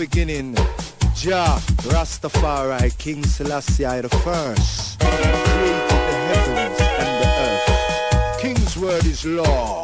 beginning, Jah Rastafari, King Selassie I the first, created the heavens and the earth. King's word is law.